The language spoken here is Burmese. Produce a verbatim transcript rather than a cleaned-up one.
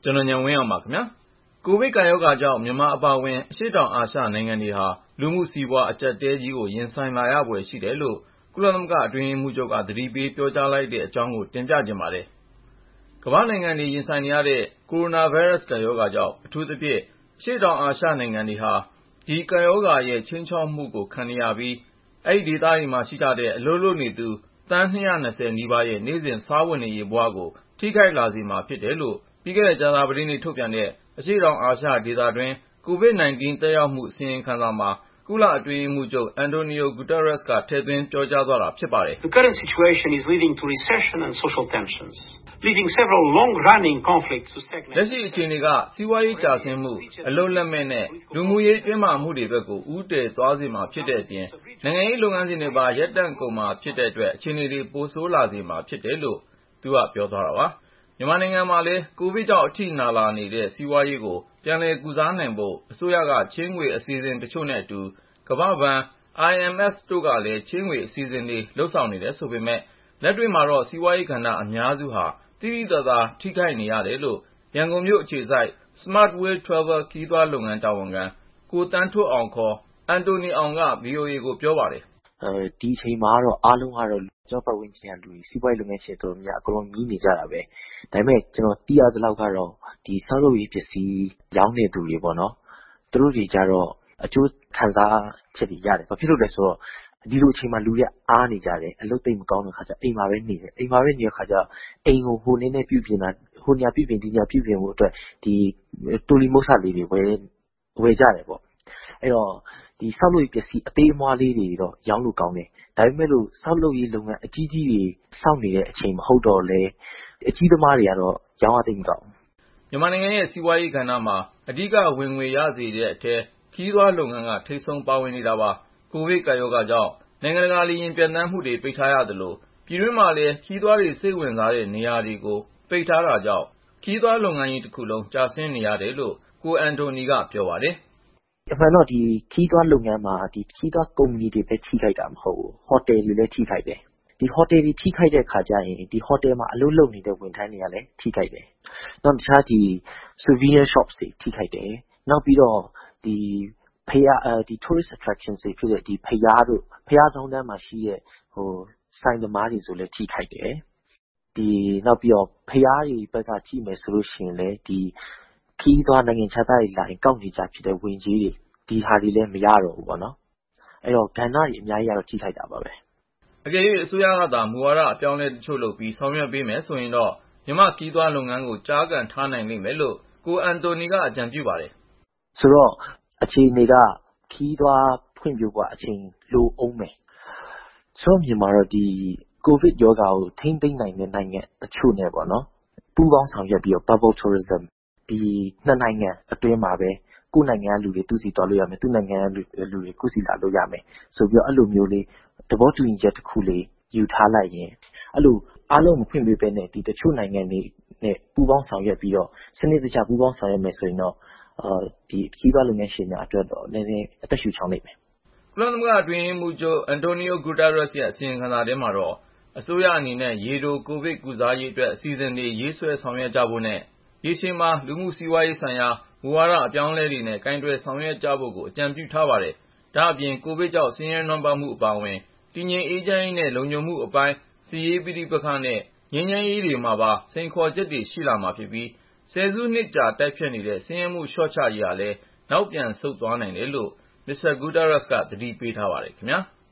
ကျွန်တော်ဉာဏ်ဝင်းအောင်ပါခင်ဗျာကိုဗစ်ကပ်ရောဂါကြောင့်မြန်မာအပါအဝင်အရှေ့တောင်အာရှနိုင်ငံတွေဟာလူမှုစီးပွားအကျပ်အတည်းကြီးကိုရင်ဆိုင်လာရဖွယ်ရှိတယ်လို့ကုလသမဂ္ဂအတွင်းရေးမှူးချုပ်ကသတိပေးပြောကြားလိုက်တဲ့အကြောင်းကိုတင်ပြခြင်းပါတယ်ကမ္ဘာနိုင်ငံတွေရင်ဆိုင်နေရတဲ့ကိုရိုနာဗိုင်းရပ်စ်ကပ်ရောဂါကြောင့်အထူးသဖြင့်အရှေ့တောင်အာရှနိုင်ငံတွေဟာဒီကပ်ရောဂါရဲ့ခြိမ်းခြောက်မှုကိုခံနေရပြီးအဲ့ဒီဒေသတွေမှာရှိကြတဲ့အလုပ်လုပ်နေသူသန်း၂၂၀နီးပါးရဲ့နေ့စဉ်စားဝတ်နေရေးဘဝကိုထိခိုက်လာစေမှာဖြစ်တယ်လို့ပြီးခဲ့တဲ့ကြာသပတေးနေ့ထုတ်ပြန်တဲ့အရှေ့တောင်အာရှဒေသတွင်းကိုဗစ် ၁၉ သက်ရောက်မှုအစီရင်ခံစာမှာကုလအတွင်းရေးမှူးချုပ် Antonio Guterres ကထည့်သွင်းပြောကြားသွားတာဖြစ်ပါတယ်။ The current situation is leading to recession and social tensions, leading several long-running conflicts to stagnate. လက်ရှိအခြေအနေကစီးပွားရေးကျဆင်းမှုအလုပ်လက်မဲ့နဲ့လူမှုရေးတင်းမာမှုတွေဘက်ကိုဦးတည်သွားစေမှာဖြစ်တဲ့အပြင်နိုင်ငံရေးလုပ်ငန်းစဉ်တွေပါရပ်တန့်ကုန်မှာဖြစ်တဲ့အတွက်အခြေအနေတွေပိုဆိုးလာစေမှာဖြစ်တယ်လို့သူကပြောသွားတာပါမြန်မာနိုင်ငံမှာလည်းကိုဗစ်ကြောင့်အထိနာလာနေတဲ့စီးပွားရေးကိုပြန်လည်ကုစားနိုင်ဖို့အစိုးရကချေးငွေအစီအစဉ်တချို့နဲ့အတူကမ္ဘာ့ဘဏ် I M F တို့ကလည်းချေးငွေအစီအစဉ်တွေလုပ်ဆောင်နေတယ်ဆိုပေမဲ့လက်တွေ့မှာတော့စီးပွားရေးကဏ္ဍအများစုဟာတိတိကျကျထိခိုက်နေရတယ်လို့ရန်ကုန်မြို့အခြေစိုက် Smart Way Travel ခရီးသွားလုပ်ငန်းတာဝန်ခံကိုသန်းထွဋ်အောင် ခေါ် အန်တိုနီအောင်က ဗွီအိုအေကိုပြောပါတယ်ဒီအချိန်မှာတော့အားလုံးကတော့ကျောင်းပတ်ဝန်းကျင်ကလူတွေစီးပွားရေးလုပ်ငန်းရှင်တော်များအကုန်လုံးမြည်နေကြတာပဲဒါပေမဲ့ကျွန်တော်သိရသလောက်ကတော့ဒီဆောက်လုပ်ရေးပစ္စည်းရောင်းနေသူတွေပေါ့နော်သူတို့တွေကြတော့အကျိုးခံစားချက်တွေရတယ်ဘာဖြစ်လို့လဲဆိုတော့ဒီလိုအချိန်မှာလူတွေအားနေကြတယ်အလုပ်သိမ့်မကောင်းတဲ့ခါကျအိမ်မှာပဲနေတယ်အိမ်မှာပဲနေတဲ့ခါကျအိမ်ကိုဟိုနေနဲ့ပြုပြင်တာဟိုညာပြုပြင်ဒီညာပြုပြင်ဖို့အတွက်ဒီတူလီမုတ်ဆလေးတွေဝယ်ဝယ်ကြတယ်ပေါ့အဲ့တော့ဒီဆောက်လုပ်ရေးပစ္စည်းအသေးအမွှားလေးတွေတော့ရောင်းလို့ကောင်းတယ်ဒါပေမဲ့လို့ဆောက်လုပ်ရေးလုပ်ငန်းအကြီးကြီးတွေစောင့်နေတဲ့အချိန်မဟုတ်တော့လေအကြီးသမားတွေကတော့ရောင်းရသိမ့်တော့မြန်မာနိုင်ငံရဲ့စီးပွားရေးကဏ္ဍမှာအဓိကဝင်ငွေရစေတဲ့အထက်ခရီးသွားလုပ်ငန်းကထိပ်ဆုံးပါဝင်နေတာပါကိုဗစ်ကပ်ရောဂါကြောင့်နိုင်ငံတကာလေယာဉ်ပျံသန်းမှုတွေပိတ်ထားရသလိုပြည်တွင်းမှာလည်းခရီးသွားတွေစိတ်ဝင်စားတဲ့နေရာတွေကိုပိတ်ထားတာကြောင့်ခရီးသွားလုပ်ငန်းကြီးတစ်ခုလုံးကျဆင်းနေရတယ်လို့ကိုအန်တိုနီကပြောပါတယ်အမှန်တော့ဒီခီးသွွားလုပ်ငန်းမှာဒီခီးသွွားကုမ္ပဏီတွေပဲထိခိုက်တာမဟုတ်ဘူးဟိုတယ်တွေလည်းထိခိုက်တယ်ဒီဟိုတယ်တွေထိခိုက်တဲ့ခါကျရင်ဒီဟိုတယ်မှာအလုပ်လုပ်နေတဲ့ဝန်ထမ်းတွေကလည်းထိခိုက်တယ်နောက်တခြားဒီ souvenir shops တွေထိခိုက်တယ်နောက်ပြီးတော့ဒီဖယားဒီ tourist attractions တွေဖြစ်တဲ့ဒီဖယားတို့ဖယားဆောင်တန်းမှာရှိတဲ့ဟိုဆိုင်သမားတွေဆိုလည်းထိခိုက်တယ်ဒီနောက်ပြီးတော့ဖယားတွေဘက်ကကြည့်မယ်ဆိုလို့ရှိရင်လည်းဒီခီးသွားနိုင်ငံခြားသားတွေလာရင်ကောက်နေကြဖြစ်တဲ့ဝင်ကြီးတွေဒီဟာတွေလည်းမရတော့ဘူးပေါ့နော်အဲ့တော့ကဏ္ဍတွေအများကြီးကတော့ထိခိုက်တာပါပဲအကယ်၍အစိုးရကသာမူဝါဒအပြောင်းလဲတချို့လုပ်ပြီးဆောင်ရွက်ပေးမယ်ဆိုရင်တော့မြန်မာခီးသွားလုပ်ငန်းကိုကြားကန်ထားနိုင်လိမ့်မယ်လို့ကိုအန်တိုနီကအကြံပြုပါတယ်ဆိုတော့အခြေအနေကခီးသွားဖွံ့ဖြိုးဖို့အချိန်လိုအောင်မယ်ဆိုမြင်မှာတော့ဒီကိုဗစ်ရောဂါကိုထိန်းသိမ်းနိုင်တဲ့နိုင်ငံတချို့နဲ့ပေါ့နော်ပူးပေါင်းဆောင်ရွက်ပြီးတော့ bubble tourism ဒီနှစ်နိုင်ငံအတွင်းမှာပဲကိုယ်နိုင်ငံကလူတွေသူစီသွားလို့ရမယ်သူနိုင်ငံကလူတွေကိုစီလာလို့ရမယ်ဆိုပြီးတော့အဲ့လိုမျိုးလေးသဘောတူညီချက်တစ်ခုလေးယူထားလိုက်ရင်အဲ့လိုအားလုံးမဖွင့်ပေးပဲနဲ့ဒီတချို့နိုင်ငံတွေနဲ့ပူးပေါင်းဆောင်ရွက်ပြီးတော့စနစ်တကျပူးပေါင်းဆောင်ရွက်မယ်ဆိုရင်တော့အာဒီခီးသွားလုပ်ငန်းရှင်များအတွက်တော့နည်းနည်းအသက်ရှူချောင်းနိုင်မယ်ကုလသမဂ္ဂအတွင်းရေးမှူးချုပ် Antonio Guterres ရဲ့အစီရင်ခံစာထဲမှာတော့အစိုးရအနေနဲ့ရေတိုကိုဗစ်ကုစားရေးအတွက်အစီအစဉ်တွေရေးဆွဲဆောင်ရွက်ကြဖို့နဲ့ရေရှည်မှာလူမှုစီးပွားရေးဆိုင်ရာမူဝါဒအပြောင်းအလဲတွေနဲ့ကိုင်တွယ်ဆောင်ရွက်ကြဖို့ကိုအကြံပြုထားပါတယ်။ဒါ့အပြင်ကိုဗစ်ကြောင့်ဆင်းရဲနွမ်းပါးမှုအပါအဝင်တည်ငြိမ်အေးချမ်းရေးနဲ့လုံခြုံမှုအပိုင်းစစ်ရေးပဋိပက္ခနဲ့ငြိမ်းချမ်းရေးတွေမှာပါစိန်ခေါ်ချက်တွေရှိလာမှာဖြစ်ပြီးဆယ်စုနှစ်ကြာတိုက်ဖျက်နေတဲ့ဆင်းရဲမှုလျှော့ချရေးဟာလည်းနောက်ပြန်ဆုတ်သွားနိုင်တယ်လို့မစ္စတာ Guterres ကသတိပေးထားပါတယ်ခင်ဗျာ။